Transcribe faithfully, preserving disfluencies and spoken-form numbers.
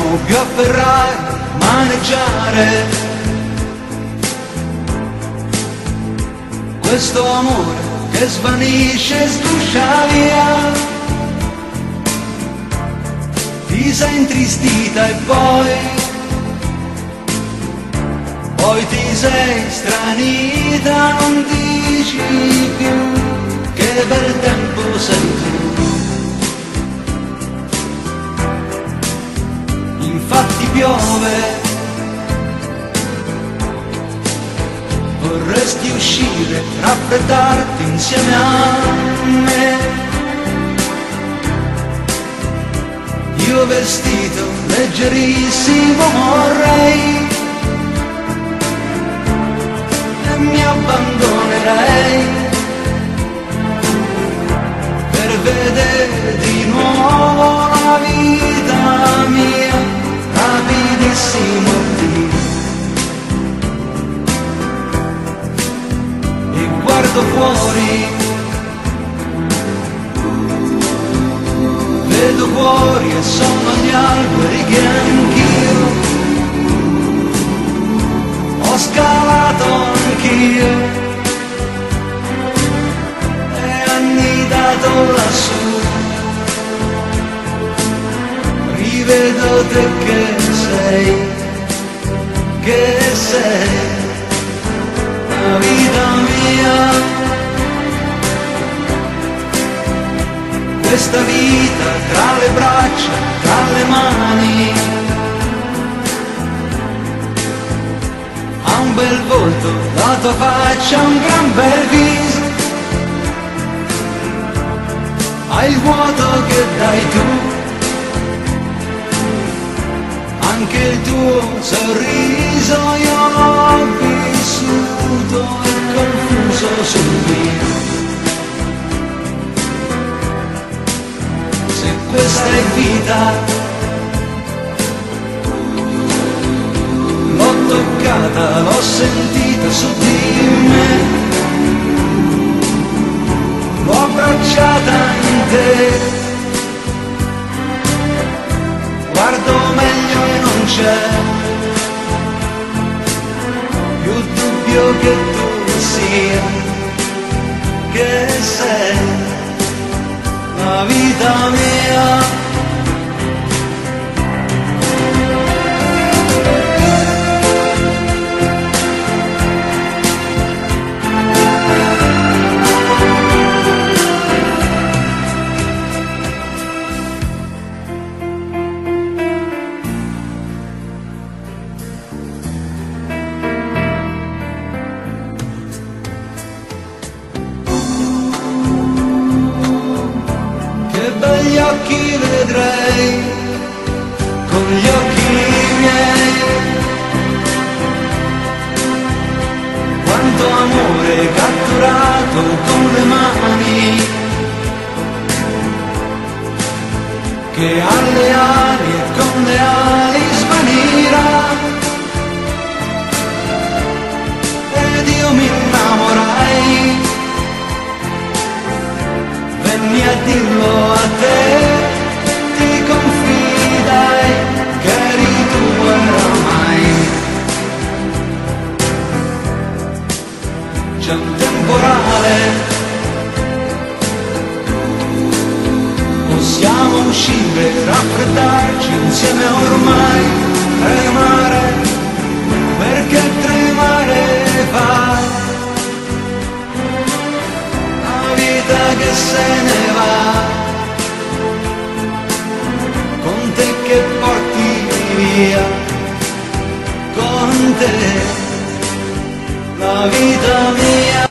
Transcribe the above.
possiamo più afferrare, maneggiare questo amore che svanisce e sguscia via. Ti sei intristita e poi, poi ti sei stranita, non dici più che bel tempo sei tu. Infatti piove, vorresti uscire, raffreddarti insieme a me. Io vestito leggerissimo vorrei e mi abbandonerei per vedere di nuovo la vita mia rapidissimo via. E guardo fuori, vedo fuori e sono gli alberi che anch'io ho scalato anch'io e annidato lassù. Rivedo te che sei, che sei la vita mia. Questa vita tra le braccia, tra le mani, ha un bel volto, la tua faccia ha un gran bel viso, hai il vuoto che dai tu, anche il tuo sorriso io l'ho vissuto e confuso sul mio. Questa è vita, l'ho toccata, l'ho sentita su di me, l'ho abbracciata in te, guardo meglio e non c'è più dubbio che tu sia, che sei la vita mia. Begli occhi vedrei, con gli occhi miei, quanto amore catturato con le mani, che alle ali e con le ali svanirà, ed io mi innamorai. Venni a dirlo a te, ti confidai che eri tu oramai. C'è un temporale, possiamo uscire, raffreddarci insieme ormai, tremare, perché tremare fa. Che se ne va, con te che porti via, con te la vita mia.